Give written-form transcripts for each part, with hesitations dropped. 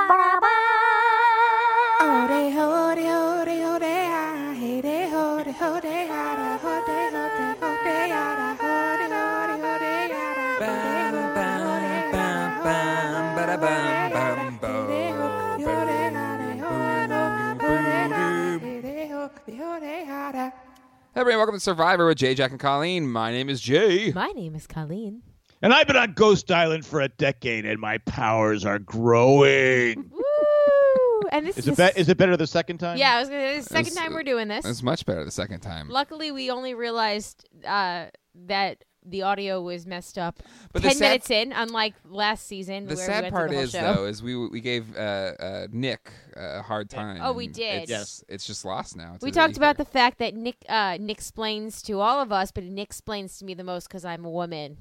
Hey everybody, welcome to Survivor with Jay, Jack, and Colleen. My name is Jay. My name is Colleen. And I've been on Ghost Island for a decade, and my powers are growing. Woo! And this Is it better the second time? Yeah, I was gonna. This is the second time we're doing this. It's much better the second time. Luckily, we only realized that the audio was messed up But 10 minutes in, unlike last season. The where sad we went part through the is, whole show. though, is we gave Nick a hard time. Oh, we did. It's just lost now. We talked about the fact that Nick explains to all of us, but Nick explains to me the most because I'm a woman.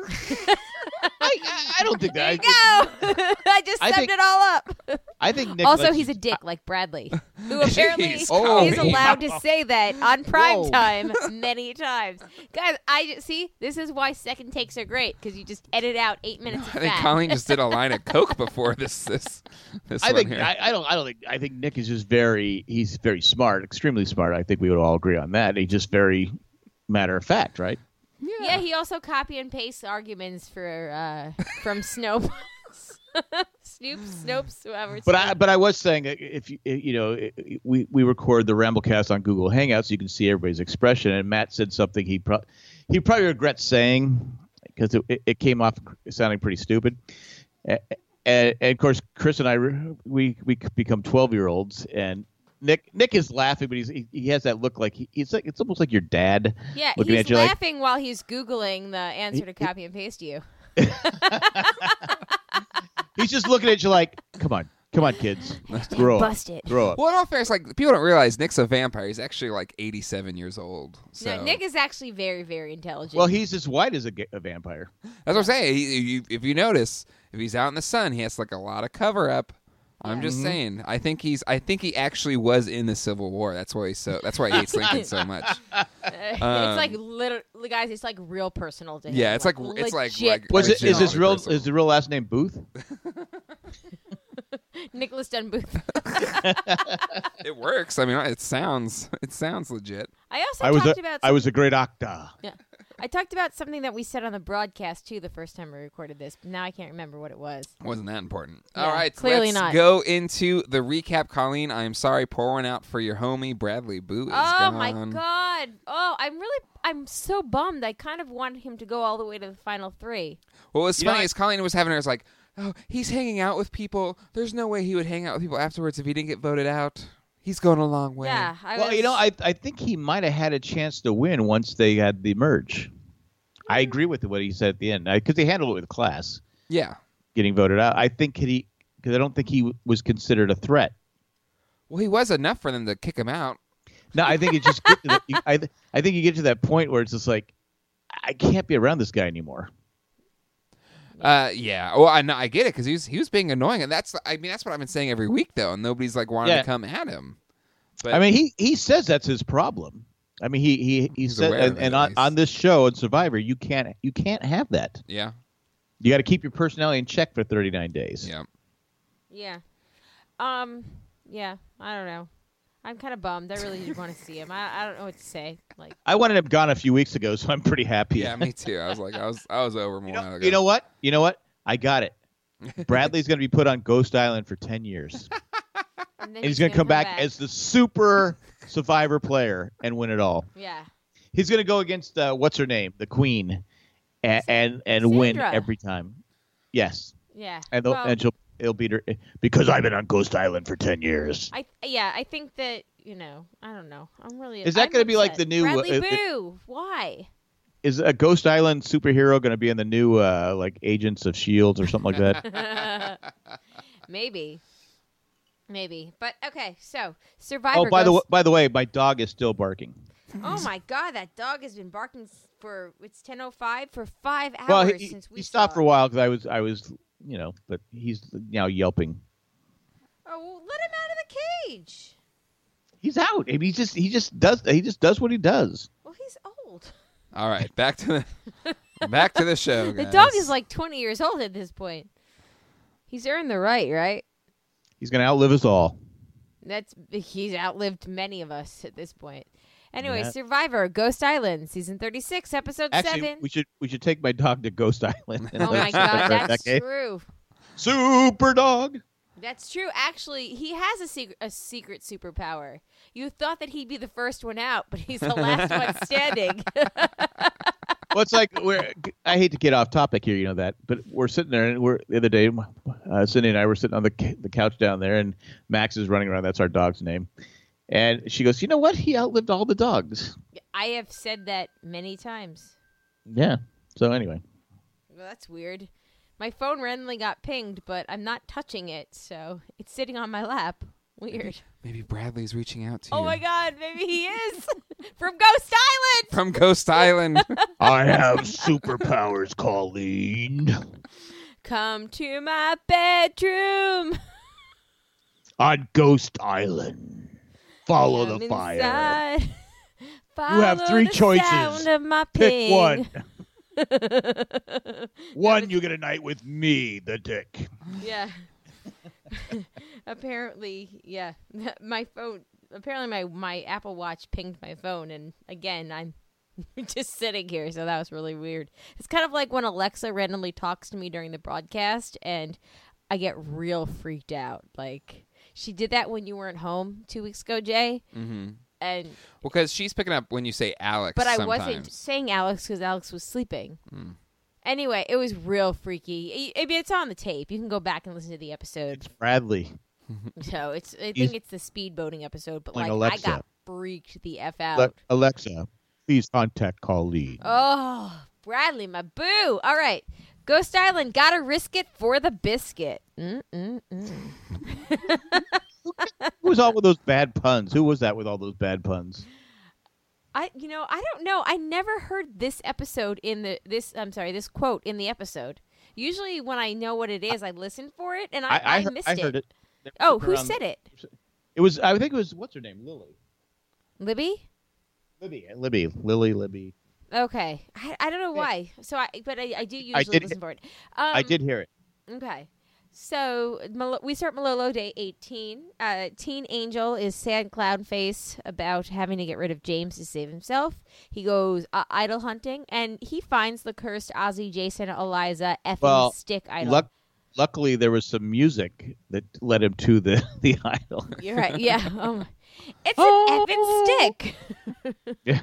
I don't think There that. you go. I just summed it all up. I think Nick. Also, he's a dick like Bradley, who apparently Jeez, is Colleen. allowed to say that on prime Whoa. time many times. Guys, see, this is why second takes are great, because you just edit out 8 minutes of I think fat. Colleen just did a line of coke before this I one think here. I don't think. I think Nick is just he's very smart, extremely smart. I think we would all agree on that. He's just very matter of fact, right? Yeah, he also copy and paste arguments from Snopes. Snopes, whoever. But I was saying, if we record the Ramblecast on Google Hangouts, so you can see everybody's expression. And Matt said something he probably regrets saying because it came off sounding pretty stupid. And of course, Chris and I we become 12-year-olds, and Nick is laughing, but he has that look like it's almost like your dad. Yeah, looking he's at you laughing while he's Googling the answer to copy and paste you. He's just looking at you like, come on, kids, grow up, Bust it. grow up. Well, in all fairness, like people don't realize Nick's a vampire. He's actually like 87 years old. So No, Nick is actually very, very intelligent. Well, he's as white as a vampire. that's what I'm saying. If you notice, if he's out in the sun, he has like a lot of cover up. I'm just saying. I think he actually was in the Civil War. That's why he hates Lincoln so much. It's like literally, guys. It's like real personal to him. Yeah, it's like legit Was it? Is his real? personal. Is the real last name Booth? Nicholas Dunbooth. It works. I mean, it sounds legit. I also talked about. I was a great actor. Yeah. I talked about something that we said on the broadcast too the first time we recorded this. But now I can't remember what it was. Wasn't that important? Yeah, All right, clearly let's not. go into the recap. Colleen, I am sorry, pour one out for your homie Bradley Boo is Oh gone. my god! Oh, I'm so bummed. I kind of wanted him to go all the way to the final three. Well, what's You know, funny is Colleen was having her was like, oh, he's hanging out with people. There's no way he would hang out with people afterwards if he didn't get voted out. He's going a long way. Yeah. I think he might have had a chance to win once they had the merge. I agree with what he said at the end because they handled it with class. Yeah. Getting voted out. I think because I don't think he was considered a threat. Well, he was enough for them to kick him out. No, I think it just I think you get to that point where it's just like I can't be around this guy anymore. Yeah. Well, I get it because he was being annoying, and that's what I've been saying every week though, and nobody's like wanting to come at him. But I mean, he says that's his problem. I mean, he said, and on this show on Survivor, you can't have that. Yeah. You got to keep your personality in check for 39 days. Yeah. Yeah. Yeah. I don't know. I'm kind of bummed. I really did want to see him. I don't know what to say. Like, I wanted him gone a few weeks ago, so I'm pretty happy. Yeah, me too. I was like, I was over more. You know what? I got it. Bradley's going to be put on Ghost Island for 10 years. and then And he's going to come back as the super Survivor player and win it all. Yeah. He's going to go against what's her name, the Queen, and win Sandra. every time. Yes, Yeah. and Well, he'll beat her because I've been on Ghost Island for 10 years. I think that I don't know. Is that going to be like the new? Bradley Boo? Why? Is a Ghost Island superhero going to be in the new like Agents of Shields or something like that? Maybe. But okay. So Survivor. Oh, by the way, my dog is still barking. Oh my God, that dog has been barking for it's 10:05 for 5 hours Well, since we he stopped saw for a while because I was but he's now yelping. Oh, well, let him out of the cage. He's out. I mean, he just does what he does. Well, he's old. All right, back to the show. The Guys. dog is like 20 years old at this point. He's earned the right? He's going to outlive us all. He's outlived many of us at this point. Anyway, Yeah. Survivor, Ghost Island, season 36, episode Actually, 7. we should take my dog to Ghost Island. Oh my God, that's true. Super dog. That's true. Actually, he has a secret superpower. You thought that he'd be the first one out, but he's the last one standing. Well, it's like I hate to get off topic here, you know that, but we're sitting there, and the other day, Cindy and I were sitting on the couch down there, and Max is running around. That's our dog's name, and she goes, "You know what? He outlived all the dogs." I have said that many times. Yeah. So anyway, Well, that's weird. My phone randomly got pinged, but I'm not touching it, so it's sitting on my lap. Weird. Maybe Bradley's reaching out to you. Oh my God, maybe he is from Ghost Island. From Ghost Island. I have superpowers, Colleen. Come to my bedroom. On Ghost Island, follow Come the fire. inside. You have Follow 3 the choices. sound of my Pick ping. one. One, you get a night with me, the dick. Yeah. Apparently, yeah. My phone. Apparently, my Apple Watch pinged my phone, and again, I'm just sitting here, so that was really weird. It's kind of like when Alexa randomly talks to me during the broadcast, and I get real freaked out. Like she did that when you weren't home 2 weeks ago, Jay. Mm-hmm. And Well, because she's picking up when you say Alex. but I sometimes. wasn't saying Alex because Alex was sleeping. Mm. Anyway, it was real freaky. I mean, it's on the tape. You can go back and listen to the episode. It's Bradley. So I think it's the speedboating episode, but Like like Alexa. I got freaked the F out. Alexa, please contact Colleen. Oh, Bradley, my boo. All right. Ghost Island, gotta risk it for the biscuit. Who was all with those bad puns? Who was that with all those bad puns? I don't know. I never heard this episode this quote in the episode. Usually when I know what it is, I listen for it, and I missed it. I heard it. Oh, who said it? It was. I think it was. What's her name? Lily. Libby? Libby. Okay. I don't know why. So I do usually did- listen for it. I did hear it. Okay. So we start Malolo day 18. Teen Angel is sad clown face about having to get rid of James to save himself. He goes idol hunting, and he finds the cursed Ozzy, Jason, Eliza effing stick idol. Luckily, there was some music that led him to the idol. You're right. Yeah. Oh my. It's an effing stick. Yeah.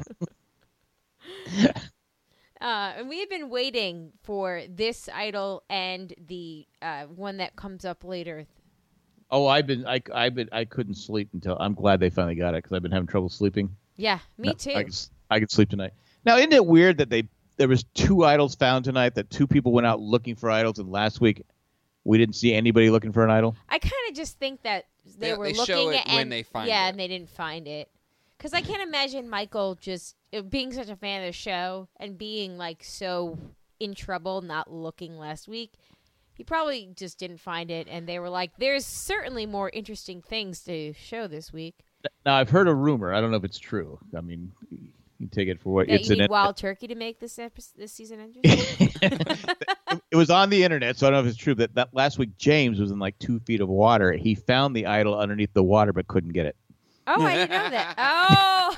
And we have been waiting for this idol and the one that comes up later. Oh, I couldn't sleep until. I'm glad they finally got it because I've been having trouble sleeping. Yeah, me too. I could sleep tonight. Now, isn't it weird that there was 2 idols found tonight? That 2 people went out looking for idols, and last week we didn't see anybody looking for an idol. I kind of just think that they were looking show it at when they find it. and they didn't find it. Because I can't imagine Michael just being such a fan of the show and being like so in trouble not looking last week. He probably just didn't find it, and they were like, "There's certainly more interesting things to show this week." Now, I've heard a rumor. I don't know if it's true. I mean, you take it for what That it's you need Wild Turkey to make this season interesting. It was on the internet, so I don't know if it's true. That last week James was in like 2 feet of water. He found the idol underneath the water, but couldn't get it. Oh, I didn't know that. Oh,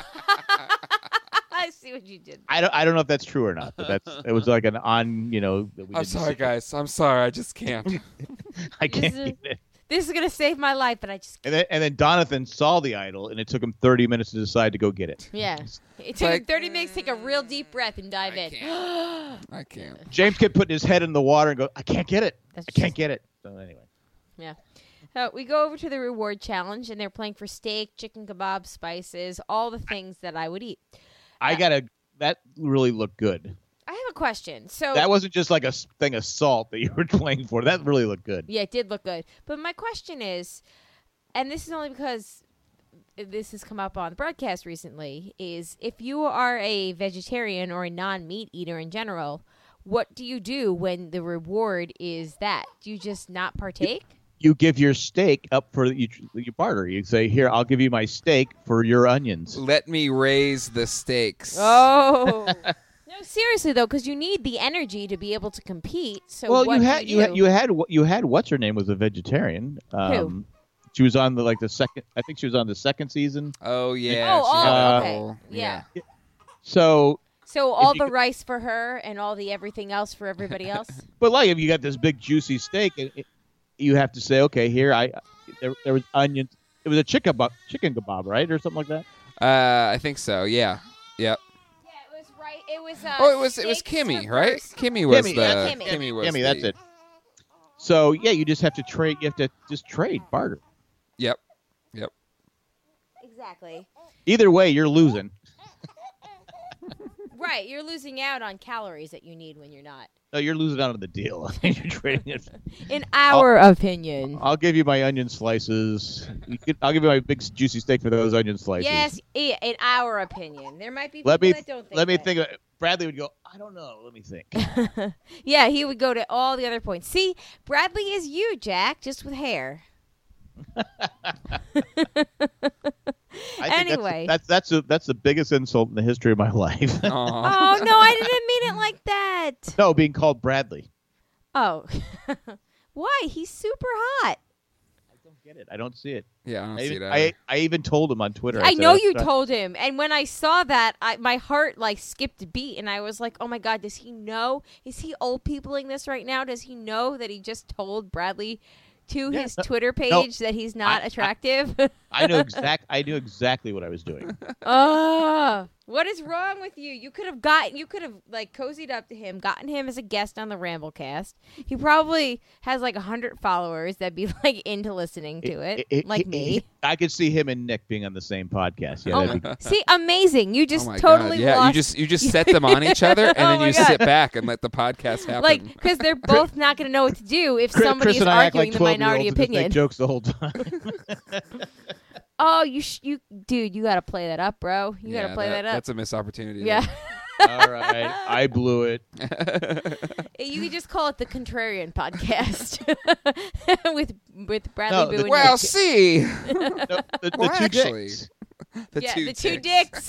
I see what you did. I don't know if that's true or not. But it was like an on. That we I'm didn't sorry, see. guys. I'm sorry. I just can't. I can't get it. This is gonna save my life, but I just can't. And then Donathan saw the idol, and it took him 30 minutes to decide to go get it. Yeah. It took him Like- 30 minutes to take a real deep breath and dive in. I can't. James kept putting his head in the water and go, I can't get it. That's I can't just- get it. So anyway. Yeah. We go over to the reward challenge, and they're playing for steak, chicken kebab, spices, all the things that I would eat. That really looked good. I have a question. So That wasn't just like a thing of salt that you were playing for. That really looked good. yeah, it did look good. But my question is, and this is only because this has come up on the broadcast recently, is if you are a vegetarian or a non-meat eater in general, what do you do when the reward is that? Do you just not partake? You give your steak up for you barter. You say, here, I'll give you my steak for your onions. Let me raise the stakes. Oh. No, seriously though, because you need the energy to be able to compete. So Well, what you do? had what's her name was a vegetarian. She was on the second. I think she was on the second season. Oh yeah. Oh, she had a okay. whole- Yeah. So, So all you the could- rice for her and all the everything else for everybody else. but like if you got this big juicy steak, you have to say, okay, here there was onions. It was a chicken kebab, right, or something like that. I think so. Yeah. Yep. Yeah, it was right. It was. Oh, it was Kimmy, right? Kimmy was Kimmy, the yeah, Kimmy. was Kimmy, that's the- it. So yeah, you just have to trade. You have to just trade, barter. Yep. Exactly. Either way, you're losing. Right, you're losing out on calories that you need when you're not. No, you're losing out on the deal. You're trading it. In our opinion. I'll give you my onion slices. I'll give you my big juicy steak for those onion slices. Yes, in our opinion. There might be people Let me that don't think let me that. think. Bradley would go, I don't know. Let me think. Yeah, he would go to all the other points. See, Bradley is you, Jack, just with hair. I think Anyway. that's the biggest insult in the history of my life. Aw. Oh, no, I didn't mean it like that. No, being called Bradley. Oh. Why? He's super hot. I don't get it. I don't see it. Yeah, I don't I see even, that. I even told him on Twitter. I said, know "That's you not-" told him. And when I saw that, my heart skipped a beat. And I was like, oh, my God, does he know? Is he old peopling this right now? Does he know that he just told Bradley to Yeah, his no- Twitter page that he's not attractive? I knew exactly what I was doing. Oh, what is wrong with you? You could have cozied up to him, gotten him as a guest on the Ramblecast. He probably has 100 followers that'd be into listening to it, like me. I could see him and Nick being on the same podcast. Yeah, Oh, that'd be- see, amazing! You just Oh my totally God. Yeah, lost. you just set them on each other and Oh then my you God. sit back and let the podcast happen. Because they're both not going to know what to do if somebody Chris is and I act arguing like the minority 12-year-olds and just make opinion. jokes the whole time. Oh, dude, you got to play that up, bro. You got to play that up. That's a missed opportunity. Yeah. All right, I blew it. You could just call it the Contrarian Podcast with Bradley No, Boo. the- and Well, Nick. see. No, the Well, two actually, dicks. The two dicks.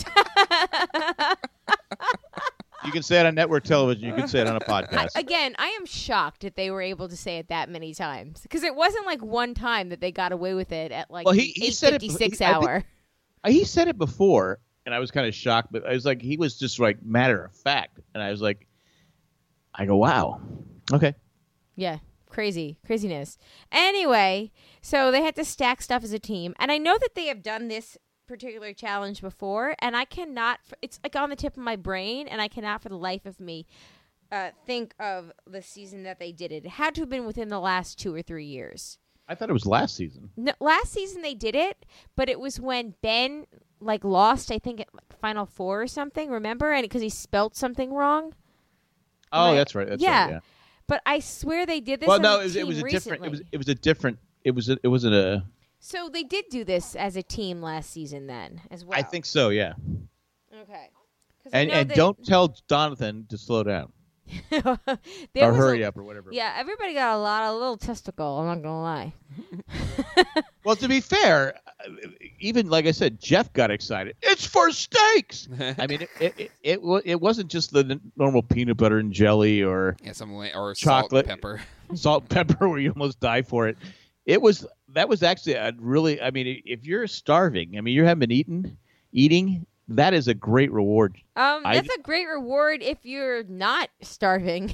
You can say it on network television. You can say it on a podcast. Again, I am shocked that they were able to say it that many times because it wasn't one time that they got away with it at Well, he said it- 8:56 I think- hour. He said it before, and I was kind of shocked, but I was like, he was just matter of fact, and I was like, I go, wow, okay. Yeah, craziness. Anyway, so they had to stack stuff as a team, and I know that they have done this particular challenge before, and I cannot. It's on the tip of my brain, and I cannot for the life of me think of the season that they did it. It had to have been within the last 2 or 3 years. I thought it was last season. No, last season they did it, but it was when Ben lost, I think, at Final Four or something. Remember, and because he spelt something wrong. Oh, Right. that's right. That's Yeah. right. Yeah. But I swear they did this. Well, as no, a it team was a different. recently. It was a different. It wasn't a. So they did do this as a team last season then as well. I think so. Yeah. Okay. 'Cause I And know that- don't tell Jonathan to slow down there or was hurry up or whatever. Yeah, everybody got a lot of little testicle. I'm not gonna lie. Well, to be fair, even like I said, Jeff got excited. It's for steaks. I mean, it wasn't just the normal peanut butter and jelly or Yeah, or salt Chocolate. and pepper. salt and pepper where you almost die for it. That was actually a really. I mean, if you're starving, I mean, you haven't been eating. That is a great reward. That's a great reward if you're not starving.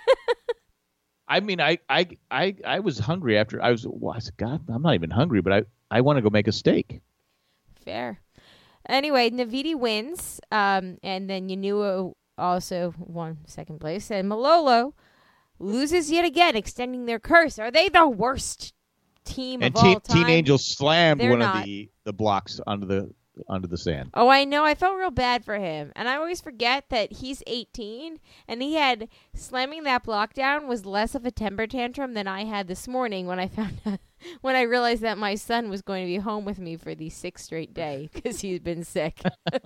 I mean, I was hungry after I said, God, I'm not even hungry, but I want to go make a steak. Fair. Anyway, Navidi wins, and then Yanua also won second place, and Malolo loses yet again, extending their curse. Are they the worst team And of all time? Teen Angel slammed They're one not. of the blocks onto the sand. Oh, I know. I felt real bad for him. And I always forget that he's 18, and he had slamming that block down was less of a temper tantrum than I had this morning when I found out, when I realized that my son was going to be home with me for the 6th straight day because he's been sick.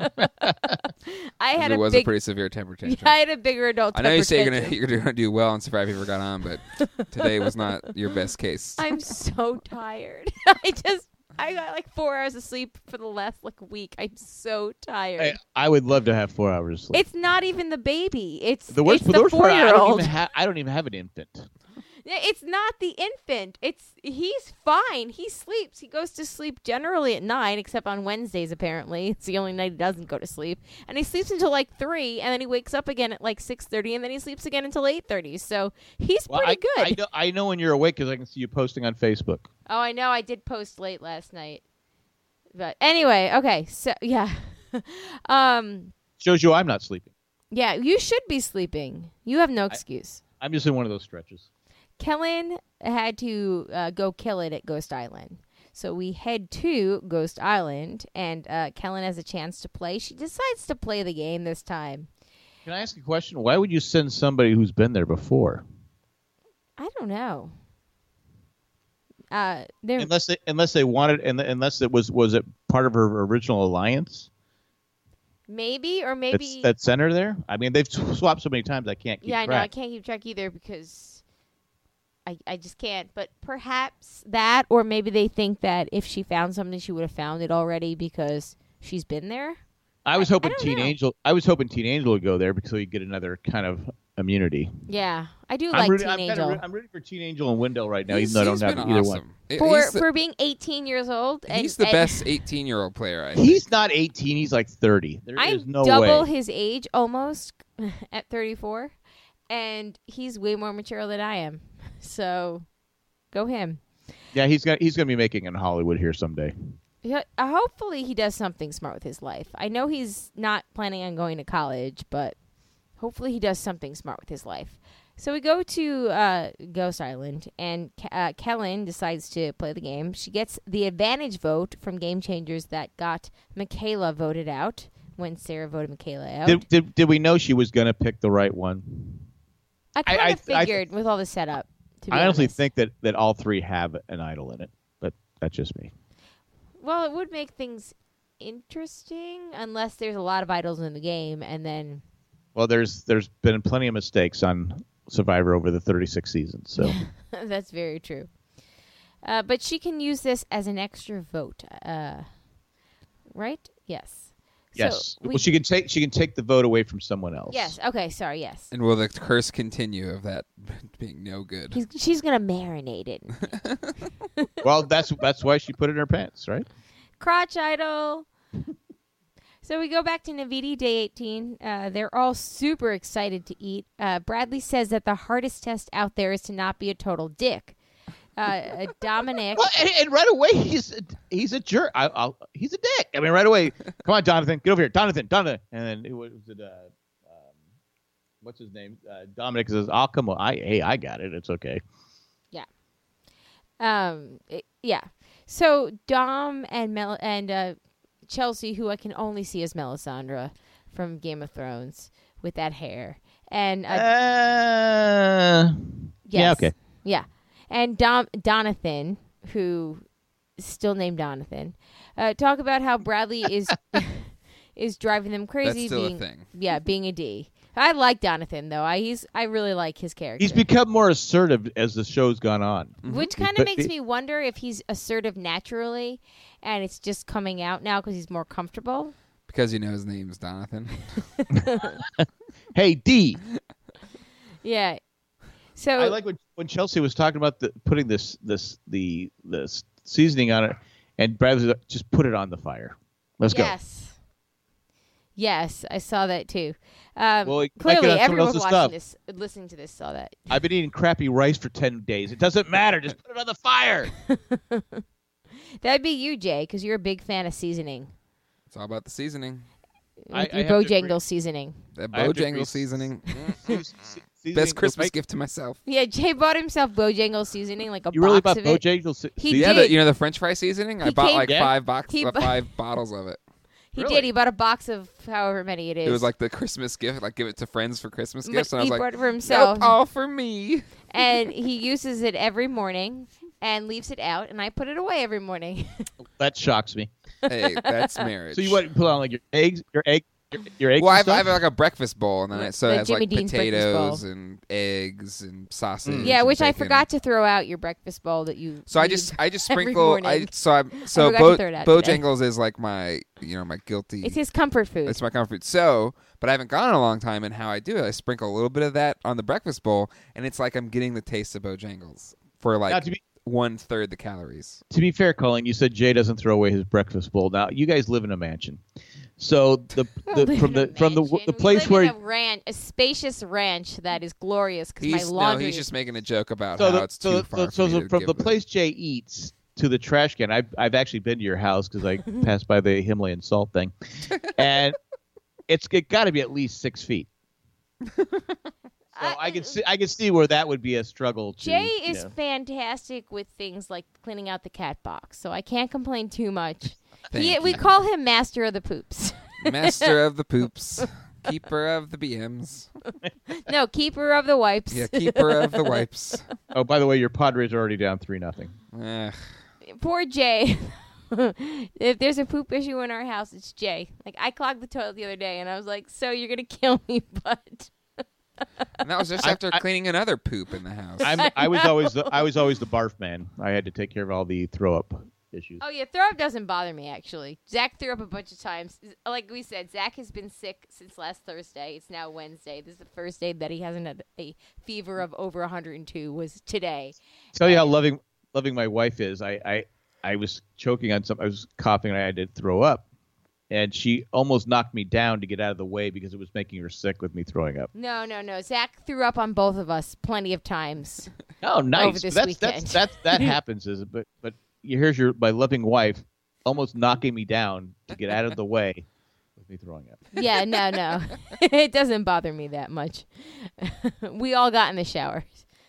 I had It a was big, a pretty severe temper tantrum. I had a bigger adult I know you temper say tantrum. you're gonna do well and survive if you got on, but today was not your best case. I'm so tired. I got 4 hours of sleep for the last week. I'm so tired. I would love to have 4 hours sleep. It's not even the baby. It's The worst it's the part, I don't 4-year-old. even have an infant. It's not the infant. He's fine. He sleeps. He goes to sleep generally at 9, except on Wednesdays. Apparently, it's the only night he doesn't go to sleep. And he sleeps until like 3, and then he wakes up again at like 6:30, and then he sleeps again until 8:30. So he's pretty good. I know when you're awake because I can see you posting on Facebook. Oh, I know. I did post late last night. But anyway, okay. So yeah, Shows you I'm not sleeping. yeah. You should be sleeping. You have no excuse. I'm just in one of those stretches. Kellen had to go kill it at Ghost Island. So we head to Ghost Island, and Kellen has a chance to play. She decides to play the game this time. Can I ask a question? Why would you send somebody who's been there before? I don't know. Unless they wanted, unless it was it part of her original alliance? Maybe, or maybe that sent her there. I mean, they've swapped so many times I can't keep track. Yeah, I know. I can't keep track either because I just can't. But perhaps that, or maybe they think that if she found something, she would have found it already because she's been there. I was hoping Teen Angel would go there because he'd get another kind of immunity. Yeah, I do like Teen Angel. I'm rooting for Teen Angel and Wendell right now, even though I don't have either one. For being 18 years old. He's the best 18-year-old player, He's not 18. He's like 30. There's no way. I'm double his age almost at 34, and he's way more mature than I am. So, go him. Yeah, he's gonna be making it in Hollywood here someday. Yeah, hopefully he does something smart with his life. I know he's not planning on going to college, but hopefully he does something smart with his life. So we go to Ghost Island, and Kellen decides to play the game. She gets the advantage vote from Game Changers that got Michaela voted out when Sarah voted Michaela out. Did we know she was going to pick the right one? I kind of figured with all the setup. I honestly think that all three have an idol in it, but that's just me. Well, it would make things interesting unless there's a lot of idols in the game, and then... Well, there's been plenty of mistakes on Survivor over the 36 seasons, so... That's very true. But she can use this as an extra vote, right? Yes. Yes. So she can take the vote away from someone else. Yes. Okay. Sorry. Yes. And will the curse continue of that being no good? She's gonna marinate it. Well, that's why she put it in her pants, right? Crotch idol. So we go back to Navidi, day 18. They're all super excited to eat. Bradley says that the hardest test out there is to not be a total dick. Dominic. Well, and right away he's a jerk. He's a dick. I mean, right away. Come on, Jonathan, get over here, Jonathan. And then what's his name? Dominic says, "I'll come on. I got it. It's okay." Yeah. Yeah. So Dom and Chelsea, who I can only see as Melisandre from Game of Thrones with that hair, and yes. Yeah. Okay. Yeah. And Donathan, who is still named Donathan, talk about how Bradley is driving them crazy. That's still a thing. Yeah, being a D. I like Donathan though. I really like his character. He's become more assertive as the show's gone on, which kind of makes me wonder if he's assertive naturally, and it's just coming out now because he's more comfortable. Because his name's Donathan. Hey, D. Yeah. So I like when Chelsea was talking about putting the seasoning on it, and Bradley's like, just put it on the fire. Let's go. Yes, I saw that too. Well, clearly, everyone watching this, listening to this, saw that. I've been eating crappy rice for 10 days. It doesn't matter. Just put it on the fire. That'd be you, Jay, because you're a big fan of seasoning. It's all about the seasoning. With your Bojangles seasoning. That Bojangles seasoning. Best Christmas gift to myself. Yeah, Jay bought himself Bojangles seasoning, like a you box really bought of it. Bojangles seasoning? Yeah, the French fry seasoning? I bought like 5 bottles of it. He did. He bought a box of however many it is. It was like the Christmas gift, like give it to friends for Christmas gifts. And I was bought it for himself. Nope, all for me. And he uses it every morning and leaves it out, and I put it away every morning. That shocks me. Hey, that's marriage. So you put on like your egg Your eggs Well, and I have stuff? like a breakfast bowl, and then it The has Jimmy like Dean's breakfast potatoes bowl. and eggs and sausage. Yeah, and which I bacon. forgot to throw out your breakfast bowl that you. So I leave just every sprinkle. morning. So forgot to throw it out today. Bojangles is like my my guilty. It's his comfort food. It's my comfort food. So, but I haven't gone in a long time, and how I do it, I sprinkle a little bit of that on the breakfast bowl, and it's like I'm getting the taste of Bojangles for Now, like to be 1/3 the calories. fair, Colleen, you said Jay doesn't throw away his breakfast bowl. Now, you guys live in a mansion, so the place we live where in a spacious ranch that is glorious because my No, laundry. he's just making a joke about so how the, it's so, too far. so, for me so to from give the place Jay eats to the trash can. I've actually been to your house because I passed by the Himalayan salt thing, and it got to be at least 6 feet. So I can see where that would be a struggle. Jay is fantastic with things like cleaning out the cat box, so I can't complain too much. We call him Master of the Poops. Master of the poops, keeper of the BMs. No, keeper of the wipes. Yeah, keeper of the wipes. Oh, by the way, your Padres are already down 3-0. Eh. Poor Jay. If there's a poop issue in our house, it's Jay. Like, I clogged the toilet the other day, and I was like, so you're going to kill me, but... And that was just after cleaning another poop in the house. I was always the barf man. I had to take care of all the throw up issues. Oh, yeah, throw up doesn't bother me, actually. Zach threw up a bunch of times. Like we said, Zach has been sick since last Thursday. It's now Wednesday. This is the first day that he hasn't had a fever of over 102 was today. Tell you how loving my wife is. I was choking on something. I was coughing, and I had to throw up. And she almost knocked me down to get out of the way because it was making her sick with me throwing up. No. Zach threw up on both of us plenty of times. Oh, nice. Over this weekend. That happens, is it? But here's my loving wife almost knocking me down to get out of the way with me throwing up. Yeah, no. It doesn't bother me that much. We all got in the shower.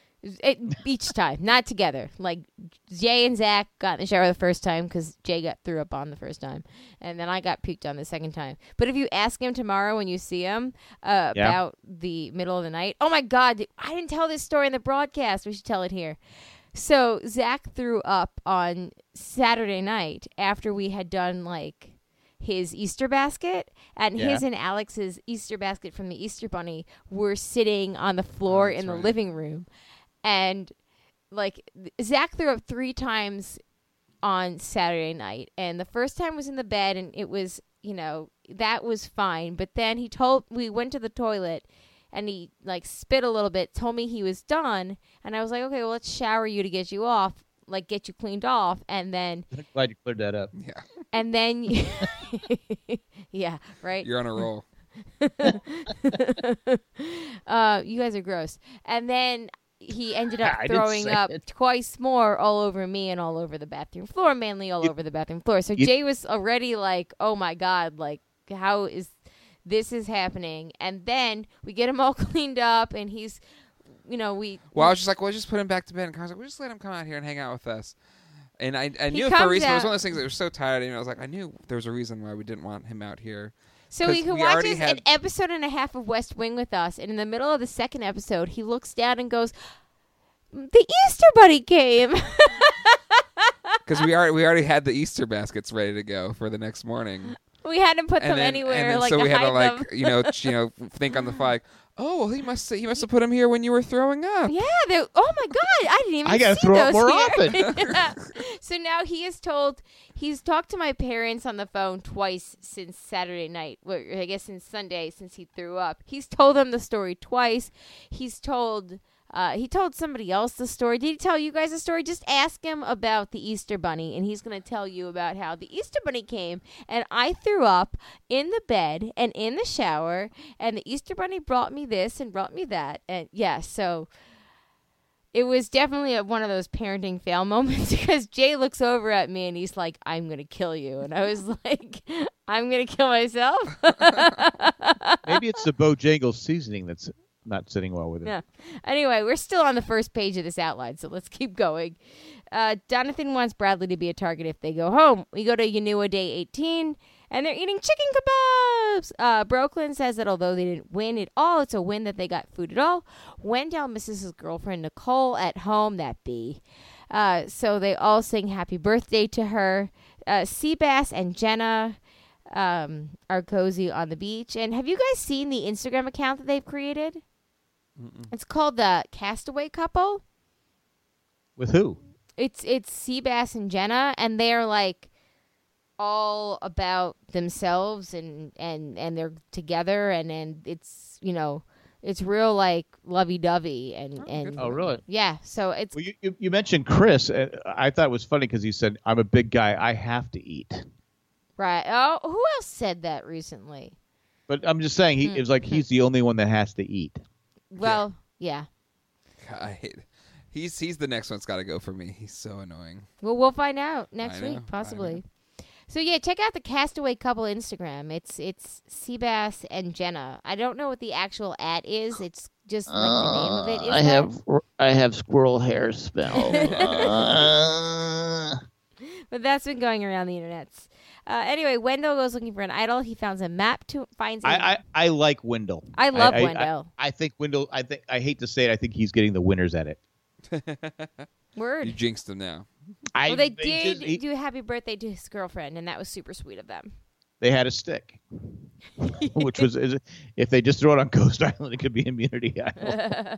Each time, not together. Like, Jay and Zach got in the shower the first time because Jay threw up on the first time. And then I got puked on the second time. But if you ask him tomorrow when you see him about the middle of the night, oh my God, I didn't tell this story in the broadcast. We should tell it here. So Zach threw up on Saturday night after we had done, like, his Easter basket, and his and Alex's Easter basket from the Easter Bunny were sitting on the floor in the living room. And, like, Zach threw up 3 times on Saturday night. And the first time was in the bed, and it was, that was fine. But then we went to the toilet, and he, like, spit a little bit, told me he was done. And I was like, okay, well, let's shower you to get you off, like, get you cleaned off. And then... I'm glad you cleared that up. Yeah. And then... yeah, right? You're on a roll. You guys are gross. And then... he ended up throwing up twice more all over me and all over the bathroom floor, mainly all over the bathroom floor. So Jay was already like, oh, my God, like, how is this happening? And then we get him all cleaned up, and he's, Well, I was just like, well, just put him back to bed. And I was like, we'll just let him come out here and hang out with us. And I knew for a reason. It was one of those things that was so tired. I was like, I knew there was a reason why we didn't want him out here. So he watches an episode and a half of West Wing with us, and in the middle of the second episode, he looks down and goes, "The Easter Bunny came." Because we already had the Easter baskets ready to go for the next morning. We hadn't put them anywhere, so we had to think on the fly. Oh, well, he must have put them here when you were throwing up. Yeah. Oh my God, I didn't even. I gotta see throw those up more here. often. Yeah. So now he's talked to my parents on the phone twice since Saturday night. Well, I guess since Sunday, since he threw up. He's told them the story twice. He told somebody else the story. Did he tell you guys the story? Just ask him about the Easter Bunny, and he's going to tell you about how the Easter Bunny came, and I threw up in the bed and in the shower, and the Easter Bunny brought me this and brought me that. And yeah, so it was definitely one of those parenting fail moments because Jay looks over at me and he's like, "I'm going to kill you." And I was like, "I'm going to kill myself?" Maybe it's the Bojangles seasoning that's not sitting well with it. Yeah. Anyway, we're still on the first page of this outline, so let's keep going. Jonathan wants Bradley to be a target if they go home. We go to Yanua Day 18, and they're eating chicken kebabs. Brooklyn says that although they didn't win at all, it's a win that they got food at all. Wendell misses his girlfriend Nicole at home, that bee. So they all sing happy birthday to her. Seabass and Jenna are cozy on the beach. And have you guys seen the Instagram account that they've created? Mm-mm. It's called the Castaway Couple. With who? It's Seabass and Jenna, and they're like all about themselves and they're together, and it's it's real like lovey-dovey and Oh, really? yeah. So it's Well, you mentioned Chris. I thought it was funny because he said, "I'm a big guy. I have to eat." right. Oh, who else said that recently? But I'm just saying, it was like he's the only one that has to eat. Well, yeah. I hate. He's the next one's got to go for me. He's so annoying. Well, we'll find out next I know, week, possibly. So yeah, check out the Castaway Couple Instagram. It's Seabass and Jenna. I don't know what the actual @ is. It's just like the name of it. I have squirrel hair spell. But that's been going around the internets. Anyway, Wendell goes looking for an idol. He finds a map finds. I like Wendell. I love Wendell. I think Wendell. I hate to say it. I think he's getting the winners at it. Word. You jinxed him now. Well, they did do a happy birthday to his girlfriend, and that was super sweet of them. They had a stick, which was if they just throw it on Ghost Island, it could be Immunity Island.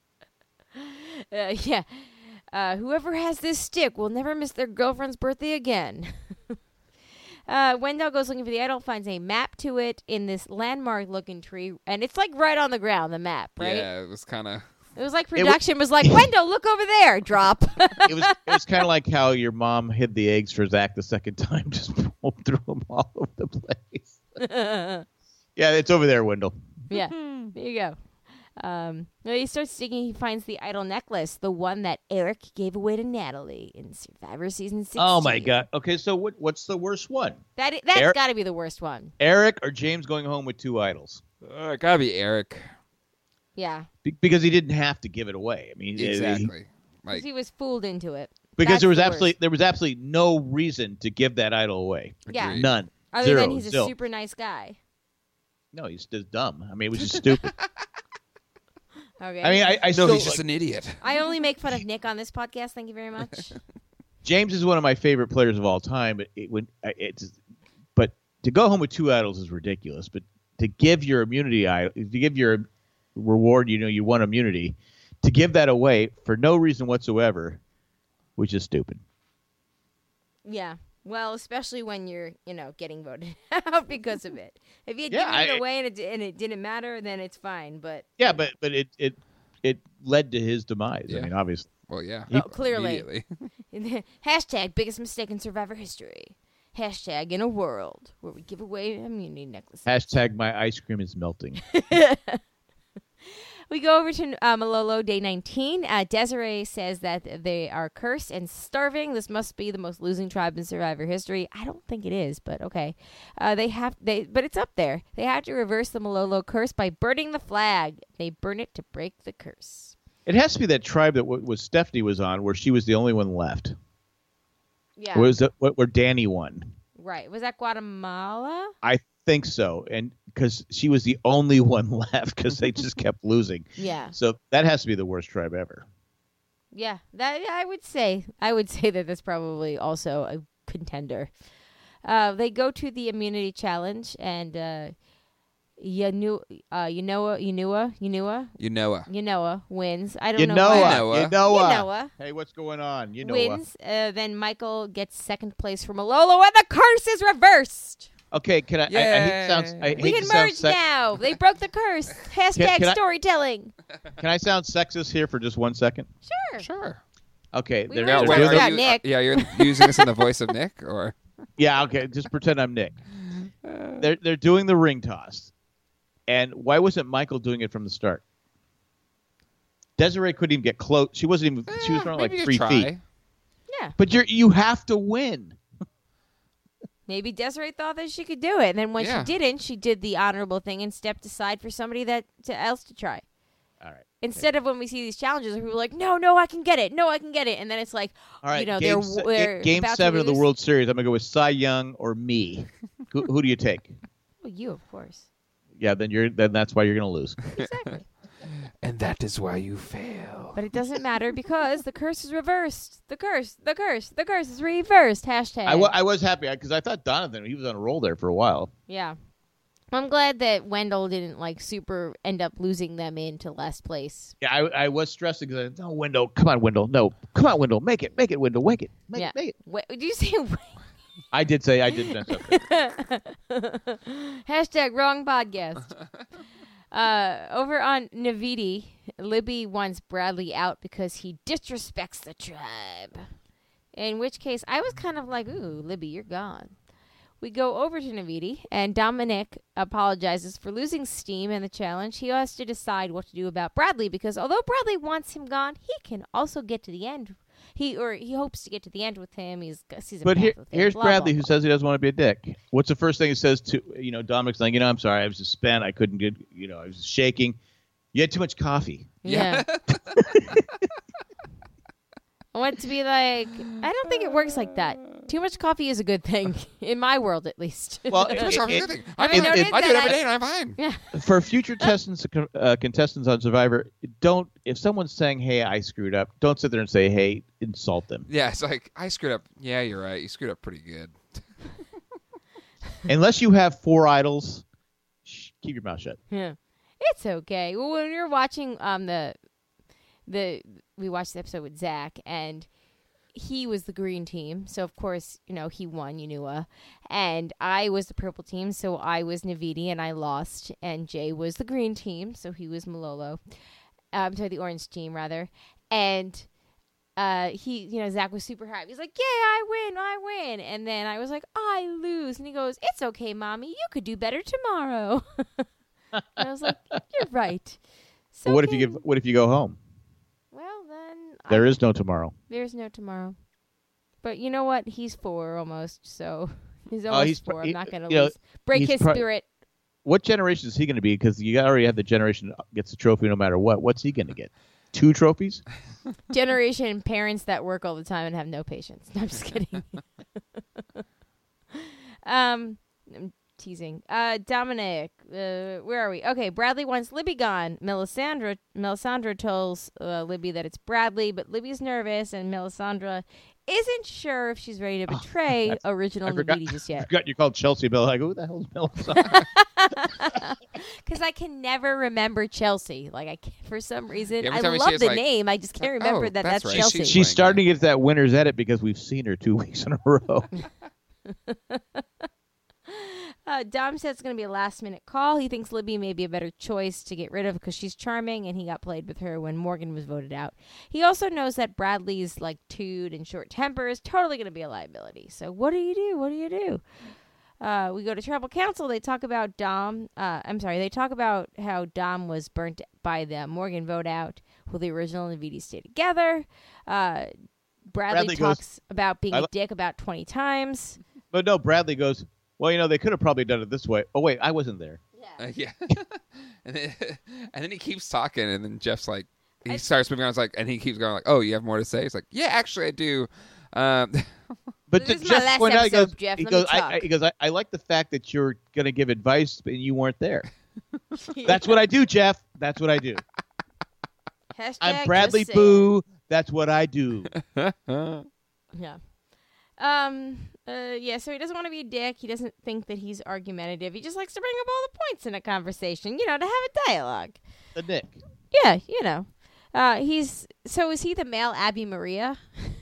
Yeah. Whoever has this stick will never miss their girlfriend's birthday again. Wendell goes looking for the idol, finds a map to it in this landmark-looking tree, and it's like right on the ground, the map, right? Yeah, it was kind of. It was like production was like, Wendell, look over there, drop. It was kind of like how your mom hid the eggs for Zach the second time, just threw them all over the place. Yeah, it's over there, Wendell. Yeah, there you go. He starts digging. He finds the idol necklace, the one that Eric gave away to Natalie in Survivor season 16. Oh my God! Okay, so what's the worst one? That's got to be the worst one. Eric or James going home with 2 idols? Gotta be Eric. Yeah, because he didn't have to give it away. I mean, Exactly. because he was fooled into it. Because That's there was absolutely no reason to give that idol away. Yeah. Agreed. None. Other Zero. than he's a Zilch. super nice guy. No, he's just dumb. I mean, it was just stupid. Okay. I mean, I No, still he's just an idiot. I only make fun of Nick on this podcast. Thank you very much. James is one of my favorite players of all time. But to go home with 2 idols is ridiculous. But to give your reward, you won immunity, to give that away for no reason whatsoever, was just stupid. Yeah. Well, especially when you're, getting voted out because of it. If you had given it away and it didn't matter, then it's fine. But yeah, but it led to his demise. Yeah. I mean, obviously. Well, yeah. Clearly. Hashtag biggest mistake in Survivor history. Hashtag in a world where we give away immunity necklaces. Hashtag my ice cream is melting. We go over to Malolo, day 19. Desiree says that they are cursed and starving. This must be the most losing tribe in Survivor history. I don't think it is, but okay. But it's up there. They have to reverse the Malolo curse by burning the flag. They burn it to break the curse. It has to be that tribe that was Stephanie was on, where she was the only one left. Yeah. Where Danny won? Right. Was that Guatemala? I think so, and because she was the only one left, because they just kept losing. Yeah. So that has to be the worst tribe ever. Yeah. I would say that that's probably also a contender. They go to the immunity challenge, and Yanoa wins. I don't know why. Yanoa. Hey, what's going on? Wins. Then Michael gets second place for Malolo, and the curse is reversed. Okay, can I? We can merge now. They broke the curse. Hashtag storytelling. Can I sound sexist here for just 1 second? Sure. Okay. We merged without Nick. Yeah, you're using this in the voice of Nick, or? Yeah. Okay. Just pretend I'm Nick. They're doing the ring toss, and why wasn't Michael doing it from the start? Desiree couldn't even get close. She wasn't even. She was running like 3 feet. Yeah. But you have to win. Maybe Desiree thought that she could do it, and then when she didn't, she did the honorable thing and stepped aside for somebody else to try. All right. Instead of when we see these challenges, where people are like, no, I can get it. No, I can get it. And then it's like, all right, they're game about 7 to of the lose. World Series. I'm going to go with Cy Young or me. Who do you take? Well, you, of course. Yeah, then that's why you're going to lose. Exactly. and that is why you fail. But it doesn't matter because the curse is reversed. The curse is reversed. Hashtag. I was happy because I thought Donovan, he was on a roll there for a while. Yeah. I'm glad that Wendell didn't super end up losing them into last place. Yeah, I was stressing because no, Wendell, come on, Wendell, no, come on, Wendell, make it, Wendell, make it, make it. Did you say? I did say I did mess up. Hashtag wrong podcast. Over on Navidi, Libby wants Bradley out because he disrespects the tribe. In which case, I was kind of like, ooh, Libby, you're gone. We go over to Navidi, and Dominic apologizes for losing steam in the challenge. He has to decide what to do about Bradley because although Bradley wants him gone, he can also get to the end. He hopes to get to the end with him. Here's Bradley who says he doesn't want to be a dick. What's the first thing he says to Dominic's like, I'm sorry, I was just spent. I couldn't get, I was shaking. You had too much coffee. Yeah. I want to be like, I don't think it works like that. Too much coffee is a good thing, in my world at least. Well, too much coffee is a good thing. I do it every day and I'm fine. Yeah. For future contestants on Survivor, if someone's saying, hey, I screwed up, don't sit there and say, hey, insult them. Yeah, it's like, I screwed up. Yeah, you're right. You screwed up pretty good. Unless you have 4 idols, keep your mouth shut. Yeah. It's okay. Well, when you're watching we watched the episode with Zach, and he was the green team, so of course, he won, Unua. And I was the purple team, so I was Navidi, and I lost. And Jay was the green team, so he was Malolo. I'm sorry, the orange team, rather. And Zach was super happy. He's like, yeah, I win. And then I was like, I lose. And he goes, it's okay, Mommy. You could do better tomorrow. And I was like, you're right. So what if you go home? Well, then there is no tomorrow. There's no tomorrow. But you know what? He's 4 almost, so he's almost 4. I'm not going to break his spirit. What generation is he going to be? Because you already have the generation that gets the trophy no matter what. What's he going to get? 2 trophies? Generation parents that work all the time and have no patience. No, I'm just kidding. I'm teasing. Dominic, where are we? Okay, Bradley wants Libby gone. Melisandre tells Libby that it's Bradley, but Libby's nervous, and Melisandre isn't sure if she's ready to betray original Navidi just yet. I forgot you called Chelsea Bell. Like, who the hell is Melisandre? Because I can never remember Chelsea. For some reason, I time love the name. I just can't remember that's right. Chelsea. She's starting to get that winner's edit because we've seen her 2 weeks in a row. Dom said it's going to be a last-minute call. He thinks Libby may be a better choice to get rid of because she's charming, and he got played with her when Morgan was voted out. He also knows that Bradley's toot and short temper is totally going to be a liability. So what do you do? We go to Tribal Council. They talk about they talk about how Dom was burnt by the Morgan vote out. Will the original and Navidi stay together? Bradley talks about being a dick about 20 times. But no, Bradley goes, well, they could have probably done it this way. Oh, wait, I wasn't there. Yeah. and then he keeps talking, and then Jeff's like, he starts moving on. And he keeps going oh, you have more to say? He's like, yeah, actually, I do. But this is my last episode, Jeff. He goes, I like the fact that you're going to give advice, and you weren't there. That's what I do, Jeff. That's what I do. Hashtag I'm Bradley Boo. That's what I do. Yeah. So he doesn't want to be a dick. He doesn't think that he's argumentative. He just likes to bring up all the points in a conversation, to have a dialogue. The dick. Yeah, is he the male Abby Maria?